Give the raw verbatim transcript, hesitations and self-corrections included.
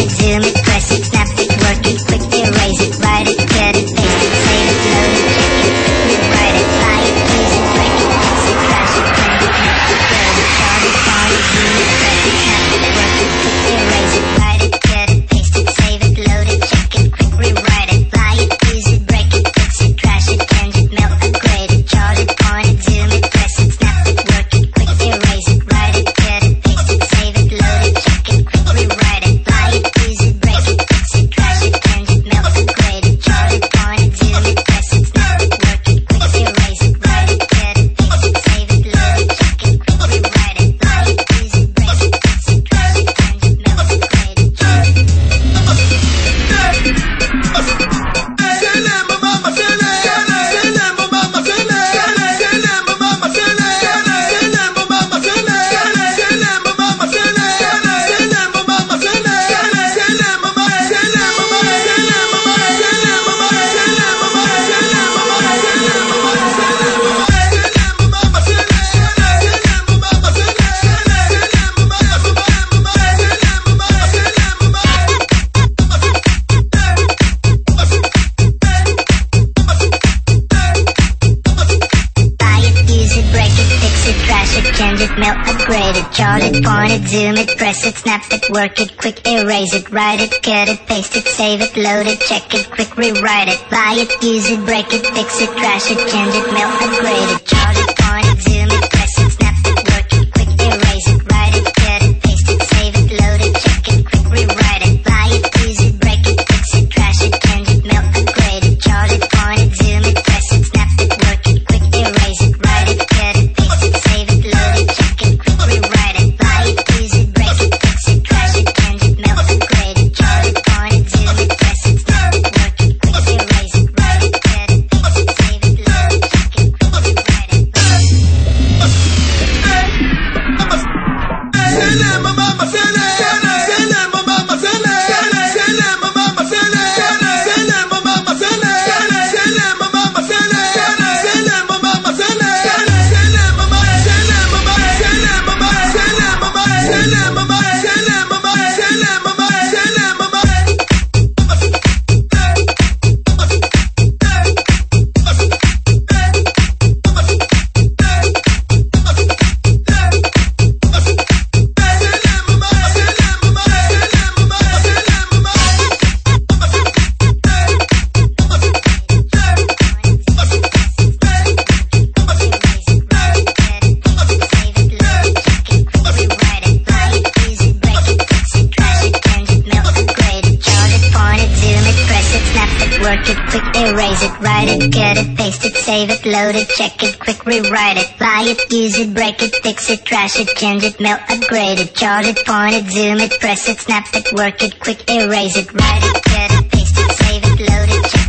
it, zoom it, press it, snap it, work it, quick erase it, write it, cut it, paste it, save it, load it, check it, quick rewrite it, buy it, use it, break it, fix it, crash it, change it, melt it, grade it, chart it, font it, zoom it, press it, snap it, work it, quick erase it, write it, cut it, paste it, save it, load it, check it, quick rewrite it, buy it, use it, break it, fix it, crash it, change it, melt it, grade it, chart it, font it, zoom it, press it, snap it, work it, quick erase it, write it, cut it, paste it, save it, load it, check it, quick rewrite it, buy it, use it, break it, fix it, crash it, change it, melt it, grade it, chart it, font it, zoom it, press it, snap it, work it, quick erase it, write it, cut it, paste it, save it, load it, check it, quick rewrite it, buy it, use it, break it, fix it, crash it, change it, melt it, grade it, chart it. Change it, melt, upgrade it, chart it, point it, zoom it, press it, snap it, work it, quick erase it, write it, cut it, paste it, save it, load it, check it, quick rewrite it, buy it, use it, break it, fix it, crash it, change it, melt, upgrade it, chart it, point it, zoom it, press it, snap it, work it, quick erase it, write it, cut it, paste it, save it, load it, check it, quick rewrite it, buy it, use it, break it, fix it, crash it, change it, melt, upgrade it, chart it, point it, zoom it, press it, snap it, work it, quick erase it, write it, cut it, paste it, save it, load it, check it, quick rewrite it, buy it, use it, break it, fix it, crash it, change it, melt, upgrade it, chart it, point it, zoom it, press it, snap it, work it, quick erase it, write it, cut it, paste it, save it, load it, check it, quick rewrite it. Work it, quick erase it, write it, cut it, paste it, save it, load it, check it, quick rewrite it, buy it, use it, break it, fix it, trash it, change it, melt, upgrade it, chart it, point it, zoom it, press it, snap it, work it, quick erase it, write it, cut it, paste it, save it, load it, check it.